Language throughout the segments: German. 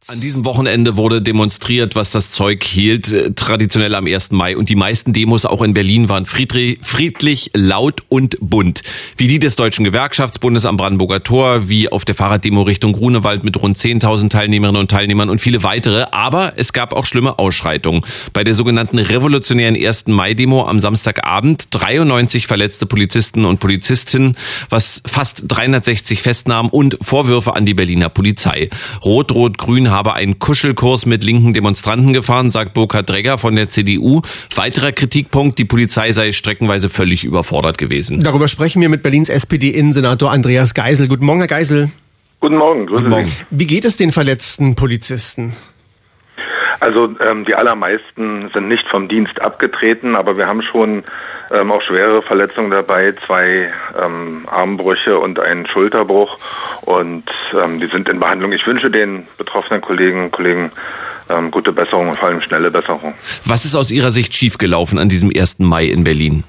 An diesem Wochenende wurde demonstriert, was das Zeug hielt, traditionell am 1. Mai. Und die meisten Demos auch in Berlin waren friedlich, laut und bunt. Wie die des Deutschen Gewerkschaftsbundes am Brandenburger Tor, wie auf der Fahrraddemo Richtung Grunewald mit rund 10.000 Teilnehmerinnen und Teilnehmern und viele weitere. Aber es gab auch schlimme Ausschreitungen. Bei der sogenannten revolutionären 1. Mai-Demo am Samstagabend 93 verletzte Polizisten und Polizistinnen, was fast 360 Festnahmen und Vorwürfe an die Berliner Polizei. Rot-Rot-Grün habe einen Kuschelkurs mit linken Demonstranten gefahren, sagt Burkhard Dregger von der CDU. Weiterer Kritikpunkt, die Polizei sei streckenweise völlig überfordert gewesen. Darüber sprechen wir mit Berlins SPD-Innensenator Andreas Geisel. Guten Morgen, Herr Geisel. Guten Morgen, grüße Sie. Wie geht es den verletzten Polizisten? Also die allermeisten sind nicht vom Dienst abgetreten, aber wir haben schon auch schwere Verletzungen dabei, 2 Armbrüche und einen Schulterbruch, und die sind in Behandlung. Ich wünsche den betroffenen Kolleginnen und Kollegen gute Besserung und vor allem schnelle Besserung. Was ist aus Ihrer Sicht schiefgelaufen an diesem 1. Mai in Berlin?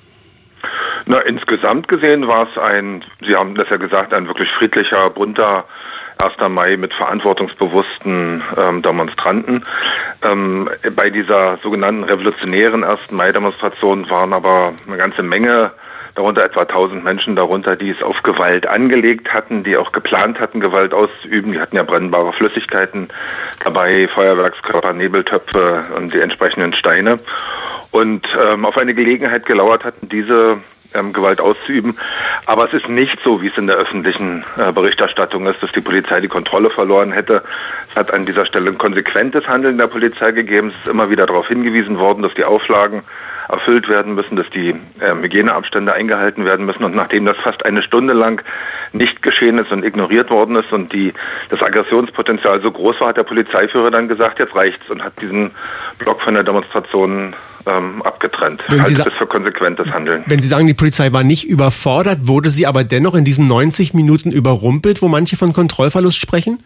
Na, insgesamt gesehen war es Sie haben das ja gesagt, ein wirklich friedlicher, bunter 1. Mai mit verantwortungsbewussten Demonstranten. Bei dieser sogenannten revolutionären 1. Mai-Demonstration waren aber eine ganze Menge, darunter etwa 1000 Menschen darunter, die es auf Gewalt angelegt hatten, die auch geplant hatten, Gewalt auszuüben. Die hatten ja brennbare Flüssigkeiten dabei, Feuerwerkskörper, Nebeltöpfe und die entsprechenden Steine. Und auf eine Gelegenheit gelauert hatten, diese Gewalt auszuüben. Aber es ist nicht so, wie es in der öffentlichen Berichterstattung ist, dass die Polizei die Kontrolle verloren hätte. Es hat an dieser Stelle ein konsequentes Handeln der Polizei gegeben. Es ist immer wieder darauf hingewiesen worden, dass die Auflagen erfüllt werden müssen, dass die Hygieneabstände eingehalten werden müssen. Und nachdem das fast eine Stunde lang nicht geschehen ist und ignoriert worden ist und das Aggressionspotenzial so groß war, hat der Polizeiführer dann gesagt, jetzt reicht's, und hat diesen Block von der Demonstration abgetrennt. Ich halte das für konsequentes Handeln. Wenn Sie sagen, die Polizei war nicht überfordert, wurde sie aber dennoch in diesen 90 Minuten überrumpelt, wo manche von Kontrollverlust sprechen?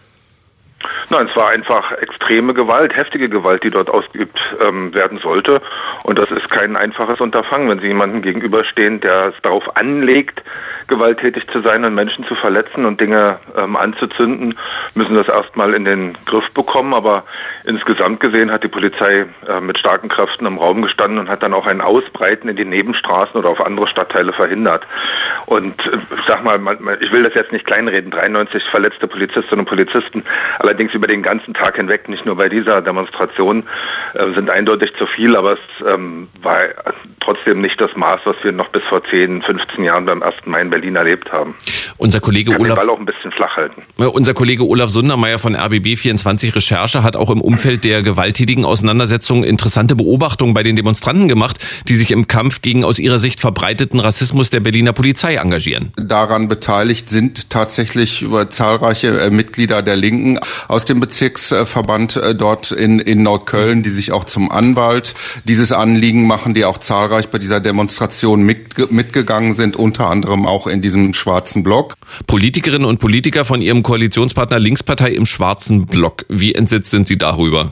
Nein, es war einfach extreme Gewalt, heftige Gewalt, die dort ausgeübt werden sollte. Und das ist kein einfaches Unterfangen, wenn Sie jemandem gegenüberstehen, der es darauf anlegt, gewalttätig zu sein und Menschen zu verletzen und Dinge anzuzünden, müssen das erstmal in den Griff bekommen. Aber insgesamt gesehen hat die Polizei mit starken Kräften im Raum gestanden und hat dann auch ein Ausbreiten in die Nebenstraßen oder auf andere Stadtteile verhindert. Und ich sag mal, ich will das jetzt nicht kleinreden, 93 verletzte Polizistinnen und Polizisten, allerdings über den ganzen Tag hinweg, nicht nur bei dieser Demonstration, sind eindeutig zu viel, aber es war trotzdem nicht das Maß, was wir noch bis vor 10, 15 Jahren beim 1. Mai in Berlin erlebt haben. Unser Kollege kann den Ball auch ein bisschen flach halten. Unser Kollege Olaf Sundermeier von RBB24 Recherche hat auch im Umfeld der gewalttätigen Auseinandersetzungen interessante Beobachtungen bei den Demonstranten gemacht, die sich im Kampf gegen aus ihrer Sicht verbreiteten Rassismus der Berliner Polizei engagieren. Daran beteiligt sind tatsächlich zahlreiche Mitglieder der Linken aus dem Bezirksverband dort in Neukölln, die sich auch zum Anwalt dieses Anliegen machen, die auch zahlreich bei dieser Demonstration mitgegangen sind, unter anderem auch in diesem schwarzen Block. Politikerinnen und Politiker von ihrem Koalitionspartner Linkspartei im schwarzen Block. Wie entsetzt sind Sie darüber?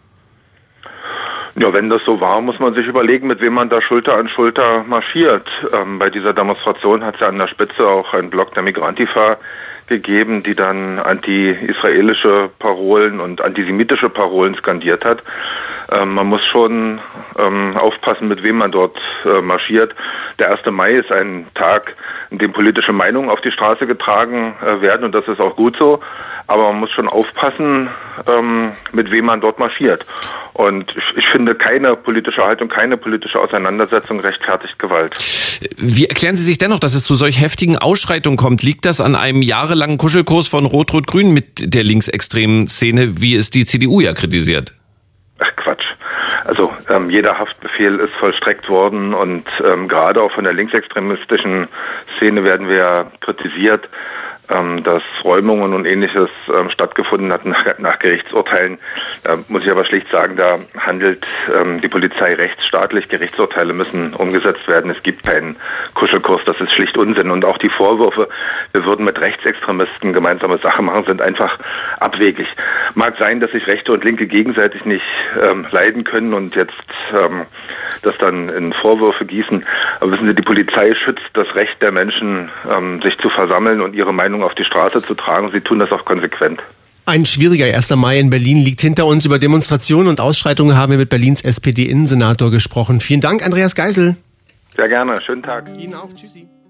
Ja, wenn das so war, muss man sich überlegen, mit wem man da Schulter an Schulter marschiert. Bei dieser Demonstration hat es ja an der Spitze auch einen Block der Migrantifa gegeben, die dann anti-israelische Parolen und antisemitische Parolen skandiert hat. Man muss schon aufpassen, mit wem man dort marschiert. Der 1. Mai ist ein Tag, in dem politische Meinungen auf die Straße getragen werden, und das ist auch gut so. Aber man muss schon aufpassen, mit wem man dort marschiert. Und ich finde, keine politische Haltung, keine politische Auseinandersetzung rechtfertigt Gewalt. Wie erklären Sie sich dennoch, dass es zu solch heftigen Ausschreitungen kommt? Liegt das an einem jahrelangen Kuschelkurs von Rot-Rot-Grün mit der linksextremen Szene, wie es die CDU ja kritisiert? Ach Quatsch. Also jeder Haftbefehl ist vollstreckt worden, und gerade auch von der linksextremistischen Szene werden wir ja kritisiert, dass Räumungen und Ähnliches stattgefunden hatten nach Gerichtsurteilen. Da muss ich aber schlicht sagen, da handelt die Polizei rechtsstaatlich. Gerichtsurteile müssen umgesetzt werden. Es gibt keinen Kuschelkurs. Das ist schlicht Unsinn. Und auch die Vorwürfe, wir würden mit Rechtsextremisten gemeinsame Sache machen, sind einfach abwegig. Mag sein, dass sich Rechte und Linke gegenseitig nicht leiden können und jetzt das dann in Vorwürfe gießen. Aber wissen Sie, die Polizei schützt das Recht der Menschen, sich zu versammeln und ihre Meinung auf die Straße zu tragen. Sie tun das auch konsequent. Ein schwieriger 1. Mai in Berlin liegt hinter uns. Über Demonstrationen und Ausschreitungen haben wir mit Berlins SPD-Innensenator gesprochen. Vielen Dank, Andreas Geisel. Sehr gerne. Schönen Tag. Ihnen auch. Tschüssi.